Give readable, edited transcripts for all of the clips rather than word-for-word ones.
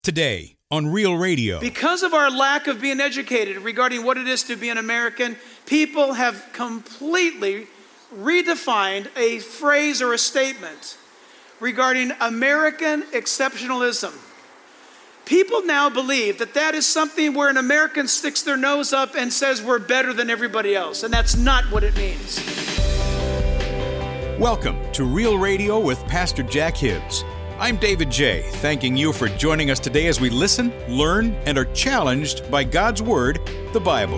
Today on Real Radio. Because of our lack of being educated regarding what it is to be an American, people have completely redefined a phrase or a statement regarding American exceptionalism. People now believe that that is something where an American sticks their nose up and says we're better than everybody else, and that's not what it means. Welcome to Real Radio with Pastor Jack Hibbs. I'm David J., thanking you for joining us today as we listen, learn, and are challenged by God's Word, the Bible.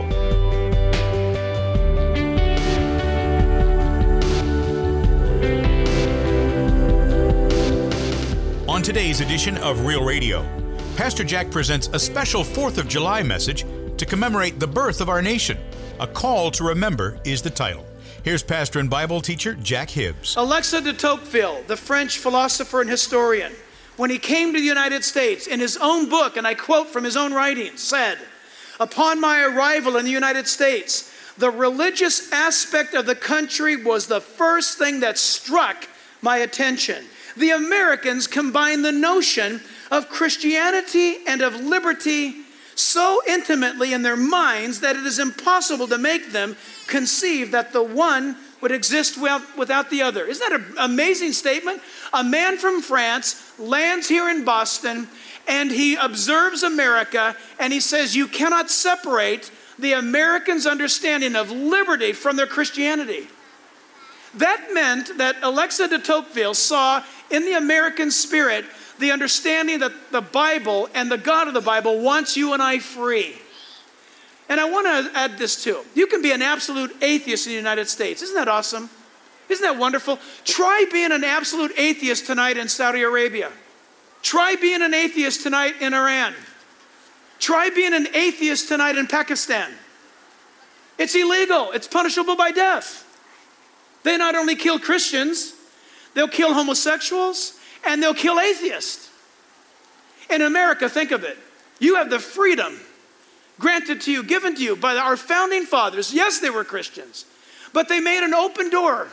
On today's edition of Real Radio, Pastor Jack presents a special 4th of July message to commemorate the birth of our nation. A Call to Remember is the title. Here's pastor and Bible teacher Jack Hibbs. Alexis de Tocqueville, the French philosopher and historian, when he came to the United States, in his own book, and I quote from his own writings, said, "Upon my arrival in the United States, the religious aspect of the country was the first thing that struck my attention. The Americans combined the notion of Christianity and of liberty so intimately in their minds that it is impossible to make them conceive that the one would exist without the other." Isn't that an amazing statement? A man from France lands here in Boston and he observes America and he says you cannot separate the Americans' understanding of liberty from their Christianity. That meant that Alexis de Tocqueville saw in the American spirit the understanding that the Bible and the God of the Bible wants you and I free. And I want to add this too. You can be an absolute atheist in the United States. Isn't that awesome? Isn't that wonderful? Try being an absolute atheist tonight in Saudi Arabia. Try being an atheist tonight in Iran. Try being an atheist tonight in Pakistan. It's illegal. It's punishable by death. They not only kill Christians, they'll kill homosexuals, and they'll kill atheists. In America, think of it. You have the freedom granted to you, given to you by our founding fathers. Yes, they were Christians, but they made an open door.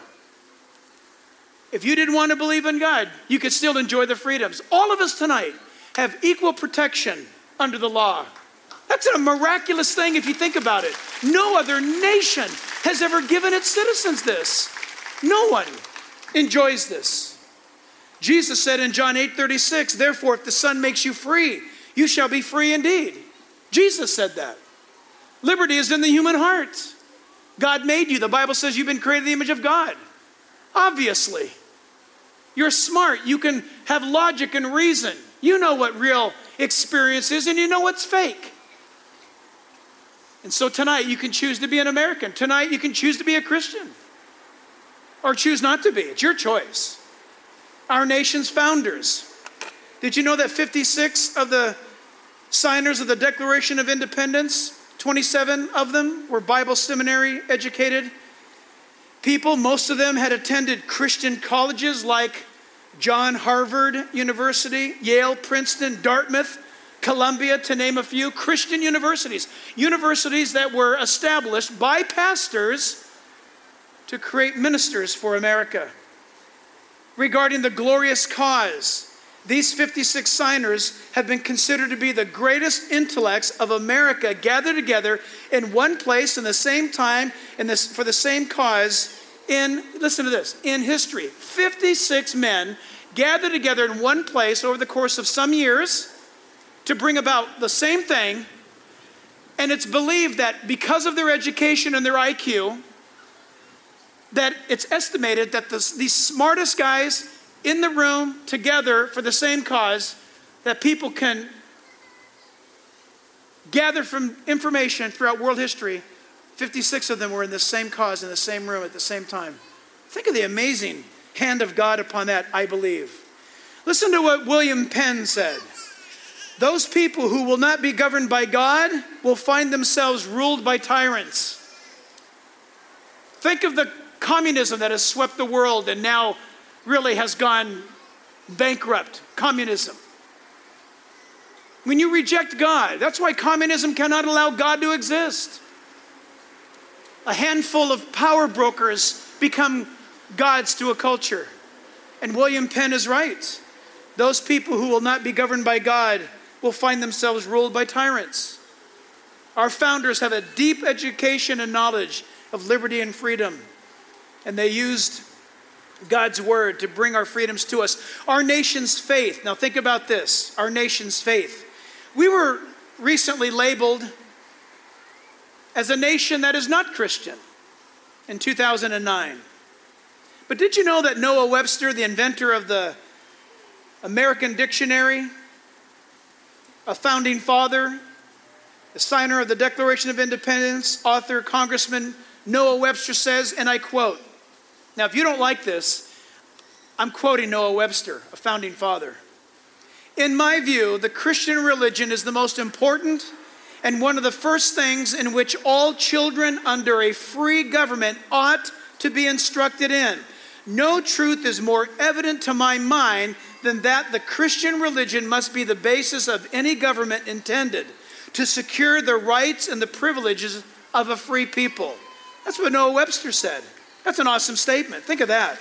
If you didn't want to believe in God, you could still enjoy the freedoms. All of us tonight have equal protection under the law. That's a miraculous thing if you think about it. No other nation has ever given its citizens this. No one enjoys this. Jesus said in John 8:36, "Therefore, if the Son makes you free, you shall be free indeed." Jesus said that. Liberty is in the human heart. God made you. The Bible says you've been created in the image of God. Obviously. You're smart. You can have logic and reason. You know what real experience is and you know what's fake. And so tonight you can choose to be an American. Tonight you can choose to be a Christian. Or choose not to be. It's your choice. Our nation's founders. Did you know that 56 of the signers of the Declaration of Independence, 27 of them were Bible seminary educated people? Most of them had attended Christian colleges like Harvard University, Yale, Princeton, Dartmouth, Columbia, to name a few. Christian universities. Universities that were established by pastors to create ministers for America. Regarding the glorious cause, these 56 signers have been considered to be the greatest intellects of America gathered together in one place in the same time for the same cause listen to this, in history. 56 men gathered together in one place over the course of some years to bring about the same thing, and it's believed that because of their education and their IQ, that it's estimated that these smartest guys in the room together for the same cause, that people can gather from information throughout world history. 56 of them were in the same cause in the same room at the same time. Think of the amazing hand of God upon that, I believe. Listen to what William Penn said. "Those people who will not be governed by God will find themselves ruled by tyrants." Think of the communism that has swept the world and now really has gone bankrupt. Communism. When you reject God, that's why communism cannot allow God to exist. A handful of power brokers become gods to a culture. And William Penn is right. Those people who will not be governed by God will find themselves ruled by tyrants. Our founders have a deep education and knowledge of liberty and freedom, and they used God's word to bring our freedoms to us. Our nation's faith. Now think about this. Our nation's faith. We were recently labeled as a nation that is not Christian in 2009. But did you know that Noah Webster, the inventor of the American Dictionary, a founding father, the signer of the Declaration of Independence, author, Congressman Noah Webster says, and I quote, now if you don't like this, I'm quoting Noah Webster, a founding father. In my view, the Christian religion is the most important and one of the first things in which all children under a free government ought to be instructed in. No truth is more evident to my mind than that the Christian religion must be the basis of any government intended to secure the rights and the privileges of a free people. That's what Noah Webster said. That's an awesome statement. Think of that.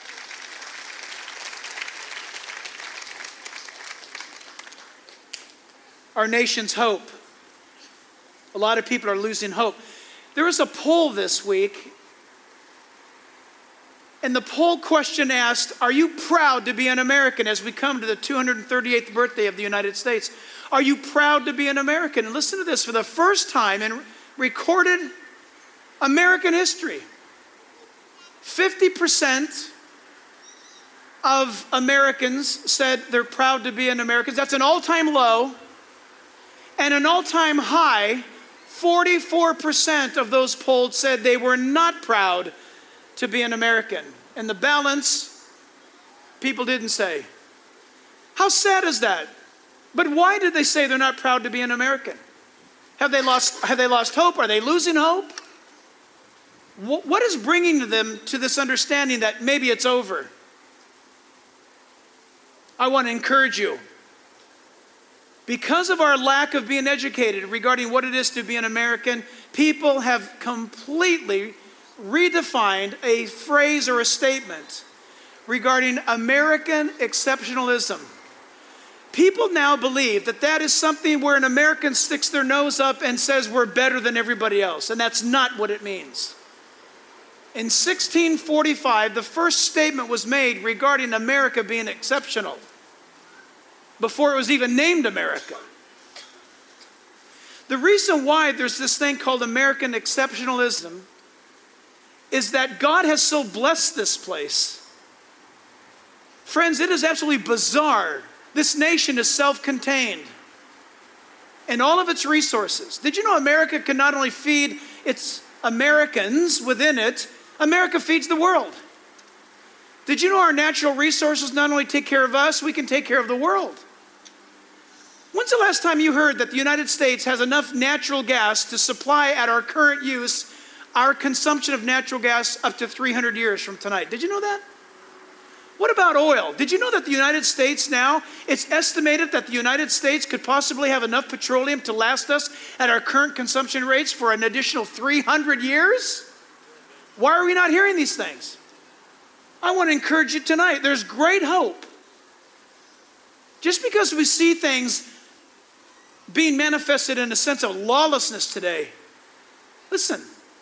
Our nation's hope. A lot of people are losing hope. There was a poll this week, and the poll question asked, are you proud to be an American as we come to the 238th birthday of the United States? Are you proud to be an American? And listen to this, for the first time in recorded American history, 50% of Americans said they're proud to be an American. That's an all-time low. And an all-time high, 44% of those polled said they were not proud to be an American. And the balance, people didn't say. How sad is that? But why did they say they're not proud to be an American? Have they lost hope? Are they losing hope? What is bringing them to this understanding that maybe it's over? I want to encourage you. Because of our lack of being educated regarding what it is to be an American, people have completely redefined a phrase or a statement regarding American exceptionalism. People now believe that that is something where an American sticks their nose up and says we're better than everybody else, and that's not what it means. In 1645, the first statement was made regarding America being exceptional, before it was even named America. The reason why there's this thing called American exceptionalism is that God has so blessed this place. Friends, it is absolutely bizarre. This nation is self-contained in all of its resources. Did you know America can not only feed its Americans within it, America feeds the world. Did you know our natural resources not only take care of us, we can take care of the world? When's the last time you heard that the United States has enough natural gas to supply at our current use our consumption of natural gas up to 300 years from tonight? Did you know that? What about oil? Did you know that the United States now, it's estimated that the United States could possibly have enough petroleum to last us at our current consumption rates for an additional 300 years? Why are we not hearing these things? I want to encourage you tonight. There's great hope. Just because we see things being manifested in a sense of lawlessness today, listen,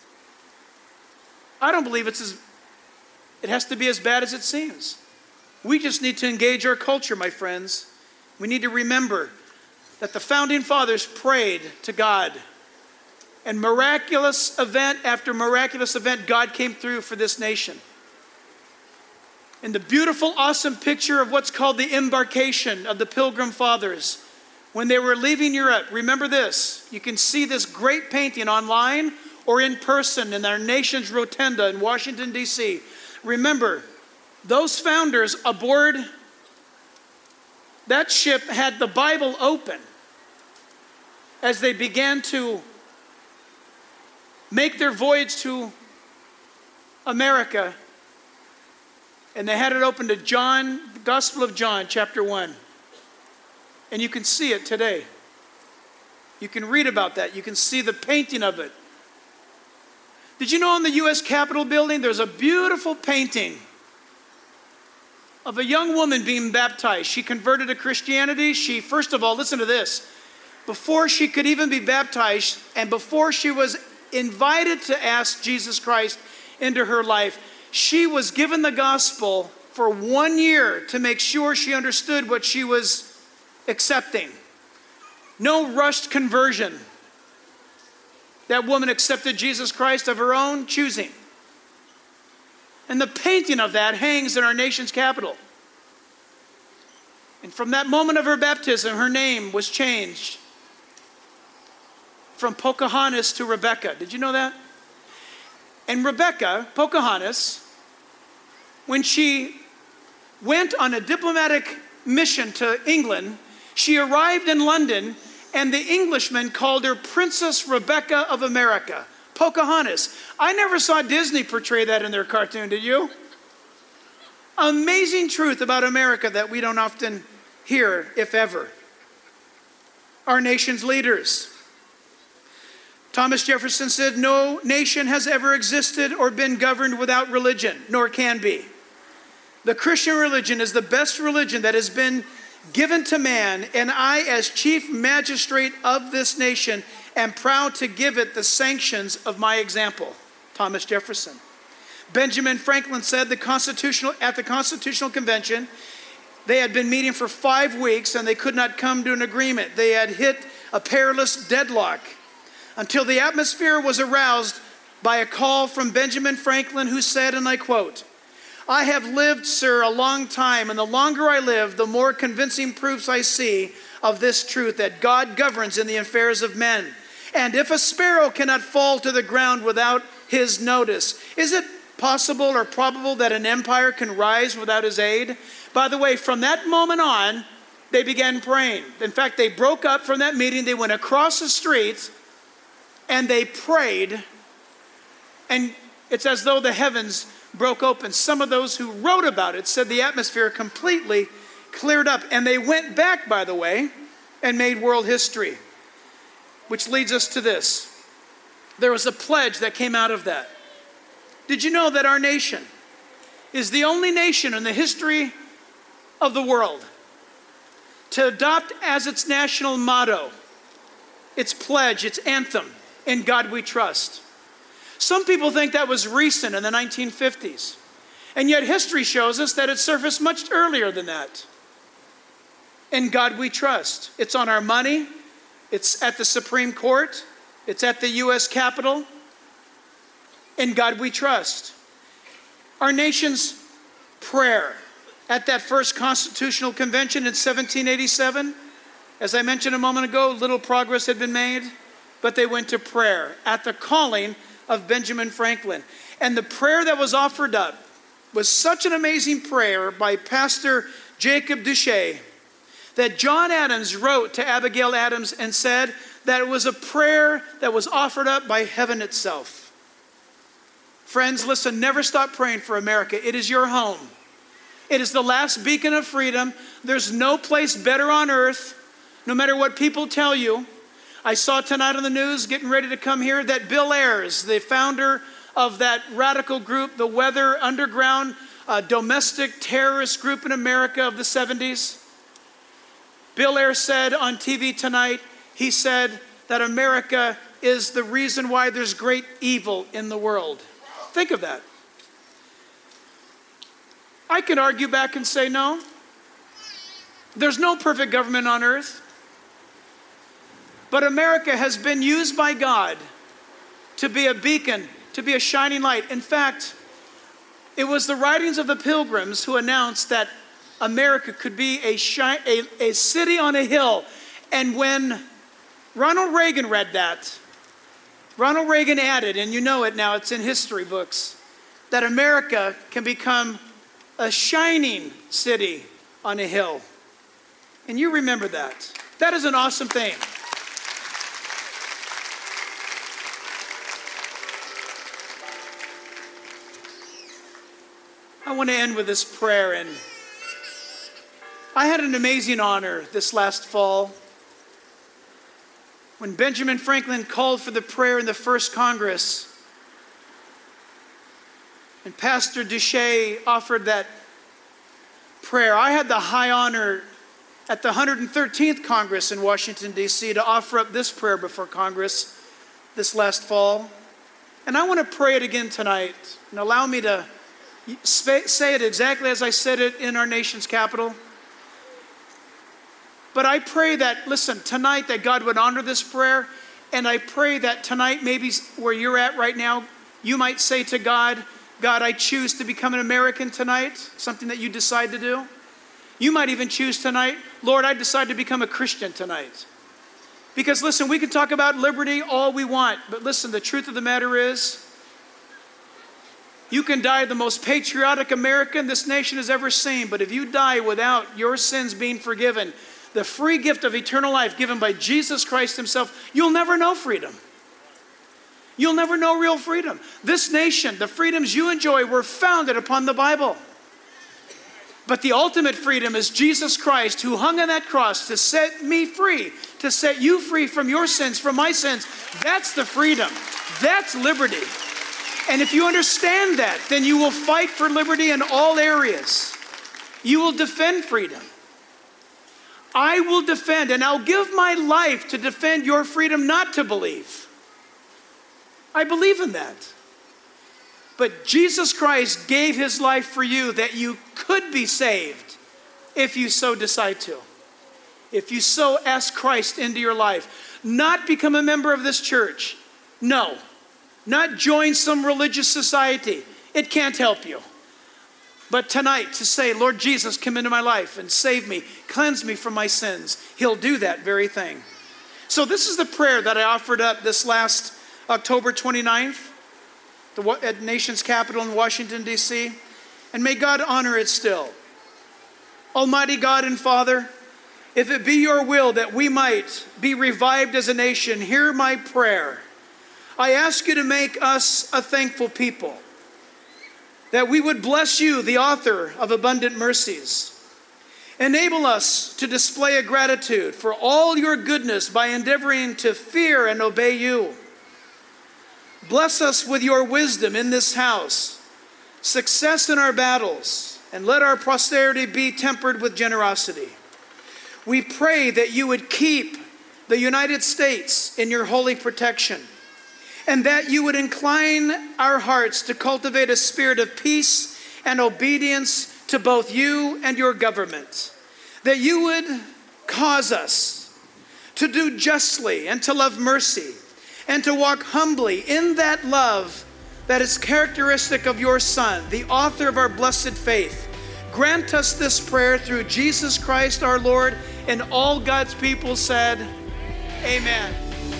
I don't believe it has to be as bad as it seems. We just need to engage our culture, my friends. We need to remember that the founding fathers prayed to God, and miraculous event after miraculous event, God came through for this nation. In the beautiful, awesome picture of what's called the embarkation of the Pilgrim Fathers, when they were leaving Europe, remember this, you can see this great painting online or in person in our nation's rotunda in Washington, D.C. Remember, those founders aboard that ship had the Bible open as they began to make their voyage to America. And they had it open to John, the Gospel of John, chapter 1. And you can see it today. You can read about that. You can see the painting of it. Did you know in the U.S. Capitol building there's a beautiful painting of a young woman being baptized. She converted to Christianity. She, first of all, listen to this. Before she could even be baptized and before she was invited to ask Jesus Christ into her life, she was given the gospel for 1 year to make sure she understood what she was accepting. No rushed conversion. That woman accepted Jesus Christ of her own choosing. And the painting of that hangs in our nation's capital. And from that moment of her baptism, her name was changed from Pocahontas to Rebecca. Did you know that? And Rebecca, Pocahontas, when she went on a diplomatic mission to England, she arrived in London, and the Englishmen called her Princess Rebecca of America. Pocahontas. I never saw Disney portray that in their cartoon, did you? Amazing truth about America that we don't often hear, if ever. Our nation's leaders. Thomas Jefferson said, "No nation has ever existed or been governed without religion, nor can be. The Christian religion is the best religion that has been given to man, and I, as chief magistrate of this nation, am proud to give it the sanctions of my example." Thomas Jefferson. Benjamin Franklin said at the Constitutional Convention, they had been meeting for 5 weeks and they could not come to an agreement. They had hit a perilous deadlock until the atmosphere was aroused by a call from Benjamin Franklin, who said, and I quote, "I have lived, sir, a long time, and the longer I live, the more convincing proofs I see of this truth, that God governs in the affairs of men. And if a sparrow cannot fall to the ground without his notice, is it possible or probable that an empire can rise without his aid?" By the way, from that moment on, they began praying. In fact, they broke up from that meeting. They went across the street and they prayed. And it's as though the heavens broke open. Some of those who wrote about it said the atmosphere completely cleared up. And they went back, by the way, and made world history. Which leads us to this. There was a pledge that came out of that. Did you know that our nation is the only nation in the history of the world to adopt as its national motto, its pledge, its anthem, "In God We Trust"? Some people think that was recent in the 1950s. And yet history shows us that it surfaced much earlier than that. "In God We Trust." It's on our money. It's at the Supreme Court. It's at the U.S. Capitol. "In God We Trust." Our nation's prayer at that first Constitutional Convention in 1787, as I mentioned a moment ago, little progress had been made, but they went to prayer at the calling of Benjamin Franklin. And the prayer that was offered up was such an amazing prayer by Pastor Jacob Duché that John Adams wrote to Abigail Adams and said that it was a prayer that was offered up by heaven itself. Friends, listen, never stop praying for America. It is your home. It is the last beacon of freedom. There's no place better on earth, no matter what people tell you. I saw tonight on the news, getting ready to come here, that Bill Ayers, the founder of that radical group, the Weather Underground, domestic terrorist group in America of the 70s, Bill Ayers said on TV tonight, he said that America is the reason why there's great evil in the world. Think of that. I could argue back and say, no, there's no perfect government on earth. But America has been used by God to be a beacon, to be a shining light. In fact, it was the writings of the Pilgrims who announced that America could be a city on a hill. And when Ronald Reagan read that, Ronald Reagan added, and you know it now, it's in history books, that America can become a shining city on a hill. And you remember that. That is an awesome thing. I want to end with this prayer. And I had an amazing honor this last fall when Benjamin Franklin called for the prayer in the first Congress. And Pastor Duché offered that prayer. I had the high honor at the 113th Congress in Washington, D.C. to offer up this prayer before Congress this last fall. And I want to pray it again tonight. And allow me to say it exactly as I said it in our nation's capital. But I pray that, listen, tonight that God would honor this prayer. And I pray that tonight, maybe where you're at right now, you might say to God, God, I choose to become an American tonight, something that you decide to do. You might even choose tonight, Lord, I decide to become a Christian tonight. Because listen, we can talk about liberty all we want, but listen, the truth of the matter is, you can die the most patriotic American this nation has ever seen, but if you die without your sins being forgiven, the free gift of eternal life given by Jesus Christ himself, you'll never know freedom. You'll never know real freedom. This nation, the freedoms you enjoy were founded upon the Bible. But the ultimate freedom is Jesus Christ, who hung on that cross to set me free, to set you free from your sins, from my sins. That's the freedom. That's liberty. And if you understand that, then you will fight for liberty in all areas. You will defend freedom. I will defend, and I'll give my life to defend your freedom not to believe. I believe in that. But Jesus Christ gave his life for you that you could be saved if you so decide to. If you so ask Christ into your life. Not become a member of this church. No. Not join some religious society. It can't help you. But tonight to say, Lord Jesus, come into my life and save me, cleanse me from my sins. He'll do that very thing. So this is the prayer that I offered up this last October 29th at nation's capital in Washington, D.C. And may God honor it still. Almighty God and Father, if it be your will that we might be revived as a nation, hear my prayer. I ask you to make us a thankful people, that we would bless you, the author of abundant mercies. Enable us to display a gratitude for all your goodness by endeavoring to fear and obey you. Bless us with your wisdom in this house, success in our battles, and let our posterity be tempered with generosity. We pray that you would keep the United States in your holy protection, and that you would incline our hearts to cultivate a spirit of peace and obedience to both you and your government. That you would cause us to do justly and to love mercy and to walk humbly in that love that is characteristic of your Son, the author of our blessed faith. Grant us this prayer through Jesus Christ our Lord, and all God's people said, Amen.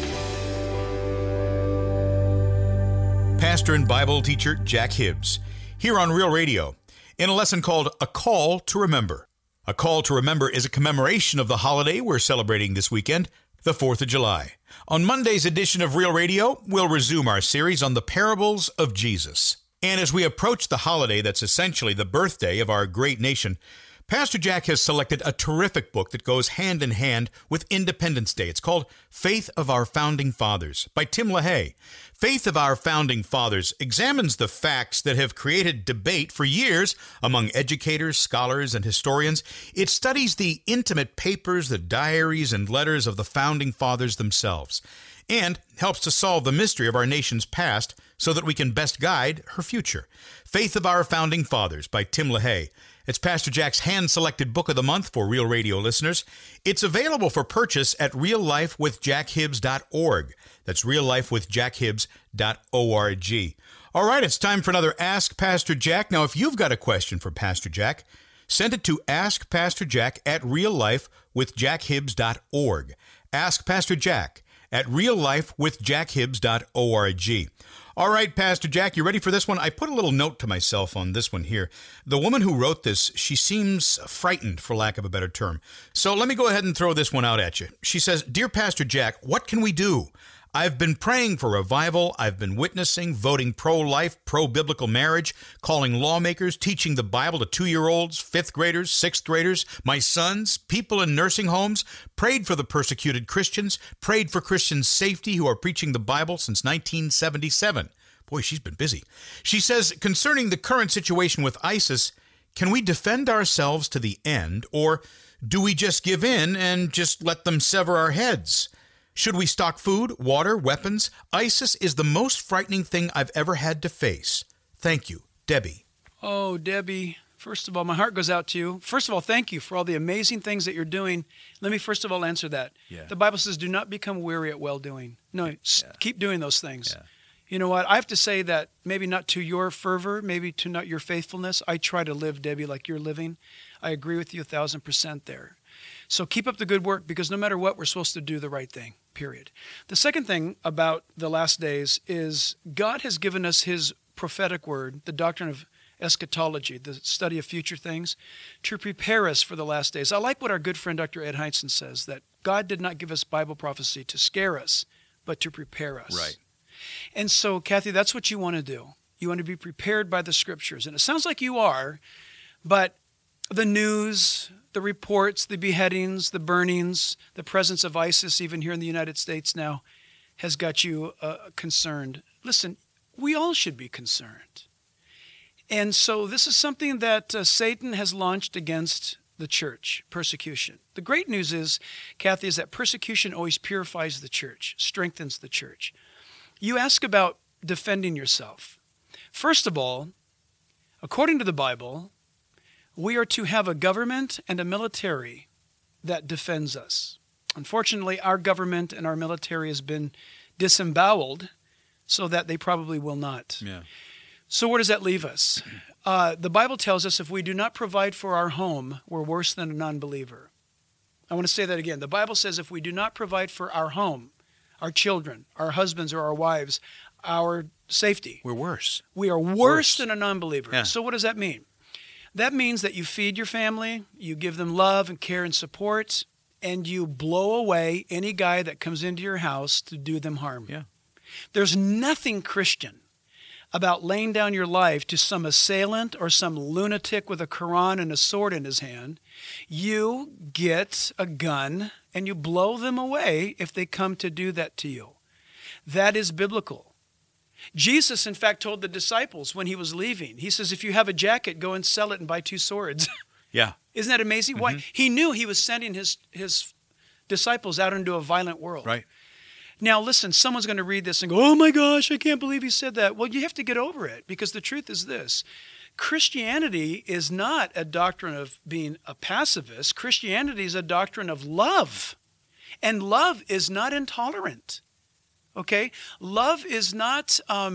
Pastor and Bible teacher Jack Hibbs, here on Real Radio, in a lesson called A Call to Remember. A Call to Remember is a commemoration of the holiday we're celebrating this weekend, the 4th of July. On Monday's edition of Real Radio, we'll resume our series on the parables of Jesus. And as we approach the holiday that's essentially the birthday of our great nation, Pastor Jack has selected a terrific book that goes hand in hand with Independence Day. It's called Faith of Our Founding Fathers by Tim LaHaye. Faith of Our Founding Fathers examines the facts that have created debate for years among educators, scholars, and historians. It studies the intimate papers, the diaries, and letters of the Founding Fathers themselves, and helps to solve the mystery of our nation's past so that we can best guide her future. Faith of Our Founding Fathers by Tim LaHaye. It's Pastor Jack's hand-selected book of the month for Real Radio listeners. It's available for purchase at reallifewithjackhibbs.org. That's reallifewithjackhibbs.org. All right, it's time for another Ask Pastor Jack. Now, if you've got a question for Pastor Jack, send it to askpastorjack@reallifewithjackhibbs.org. Ask Pastor Jack at reallifewithjackhibbs.org. All right, Pastor Jack, you ready for this one? I put a little note to myself on this one here. The woman who wrote this, she seems frightened, for lack of a better term. So let me go ahead and throw this one out at you. She says, Dear Pastor Jack, what can we do? I've been praying for revival. I've been witnessing, voting pro-life, pro-biblical marriage, calling lawmakers, teaching the Bible to 2-year-olds, 5th graders, 6th graders, my sons, people in nursing homes, prayed for the persecuted Christians, prayed for Christians' safety who are preaching the Bible since 1977. Boy, she's been busy. She says, concerning the current situation with ISIS, Can we defend ourselves to the end, or do we just give in and just let them sever our heads? Should we stock food, water, weapons? ISIS is the most frightening thing I've ever had to face. Thank you, Debbie. Oh, Debbie, first of all, my heart goes out to you. First of all, thank you for all the amazing things that you're doing. Let me first of all answer that. Yeah. The Bible says, do not become weary at well-doing. No, keep doing those things. Yeah. You know what? I have to say that maybe not to your fervor, maybe to not your faithfulness. I try to live, Debbie, like you're living. I agree with you 1,000% there. So keep up the good work, because no matter what, we're supposed to do the right thing, period. The second thing about the last days is God has given us his prophetic word, the doctrine of eschatology, the study of future things, to prepare us for the last days. I like what our good friend Dr. Ed Heinzen says, that God did not give us Bible prophecy to scare us, but to prepare us. Right. And so, Kathy, that's what you want to do. You want to be prepared by the Scriptures. And it sounds like you are, but the news, the reports, the beheadings, the burnings, the presence of ISIS, even here in the United States now, has got you concerned. Listen, we all should be concerned. And so this is something that Satan has launched against the church, persecution. The great news is, Kathy, is that persecution always purifies the church, strengthens the church. You ask about defending yourself. First of all, according to the Bible, we are to have a government and a military that defends us. Unfortunately, our government and our military has been disemboweled so that they probably will not. Yeah. So where does that leave us? The Bible tells us if we do not provide for our home, we're worse than a non-believer. I want to say that again. The Bible says if we do not provide for our home, our children, our husbands or our wives, our safety, We're worse. we are worse than a non-believer. Yeah. So what does that mean? That means that you feed your family, you give them love and care and support, and you blow away any guy that comes into your house to do them harm. Yeah. There's nothing Christian about laying down your life to some assailant or some lunatic with a Quran and a sword in his hand. You get a gun and you blow them away if they come to do that to you. That is biblical. Jesus, in fact, told the disciples when he was leaving, he says, if you have a jacket, go and sell it and buy 2 swords. Yeah. Isn't that amazing? Mm-hmm. Why? He knew he was sending his disciples out into a violent world. Right. Now, listen, someone's going to read this and go, oh my gosh, I can't believe he said that. Well, you have to get over it, because the truth is this. Christianity is not a doctrine of being a pacifist. Christianity is a doctrine of love. And love is not intolerant. Okay? Love is not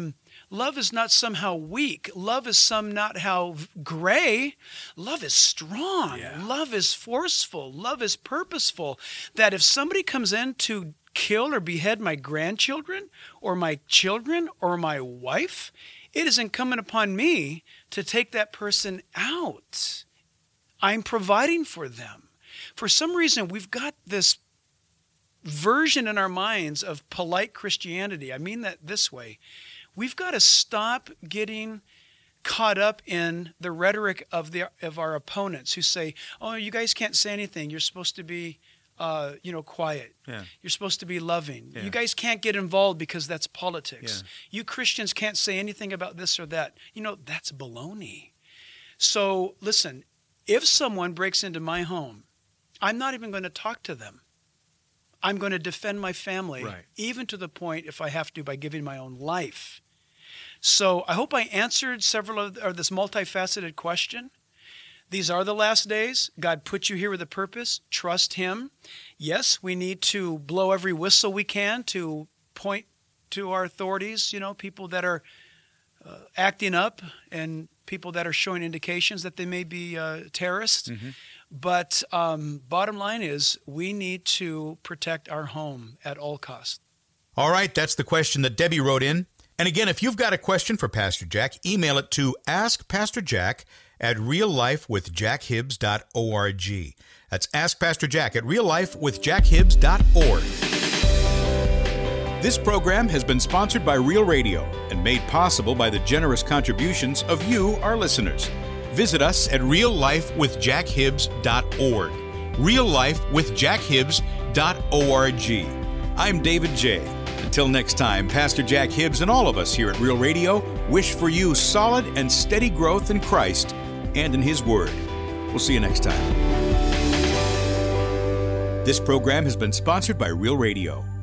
somehow weak. Love is somehow gray. Love is strong. Yeah. Love is forceful. Love is purposeful. That if somebody comes in to kill or behead my grandchildren or my children or my wife, it is incumbent upon me to take that person out. I'm providing for them. For some reason, we've got this version in our minds of polite Christianity. I mean that this way. We've got to stop getting caught up in the rhetoric of our opponents who say, oh, you guys can't say anything. You're supposed to be quiet. Yeah. You're supposed to be loving. Yeah. You guys can't get involved because that's politics. Yeah. You Christians can't say anything about this or that. That's baloney. So listen, if someone breaks into my home, I'm not even going to talk to them. I'm going to defend my family, Right. even to the point, if I have to, by giving my own life. So I hope I answered several of this multifaceted question. These are the last days. God put you here with a purpose. Trust Him. Yes, we need to blow every whistle we can to point to our authorities, people that are acting up and people that are showing indications that they may be terrorists. Mm-hmm. But bottom line is we need to protect our home at all costs. All right, that's the question that Debbie wrote in. And again, if you've got a question for Pastor Jack, email it to askpastorjack@reallifewithjackhibbs.org. That's askpastorjack@reallifewithjackhibbs.org. This program has been sponsored by Real Radio and made possible by the generous contributions of you, our listeners. Visit us at reallifewithjackhibbs.org. reallifewithjackhibbs.org. I'm David J. Until next time, Pastor Jack Hibbs and all of us here at Real Radio wish for you solid and steady growth in Christ. and in His Word. We'll see you next time. This program has been sponsored by Real Radio.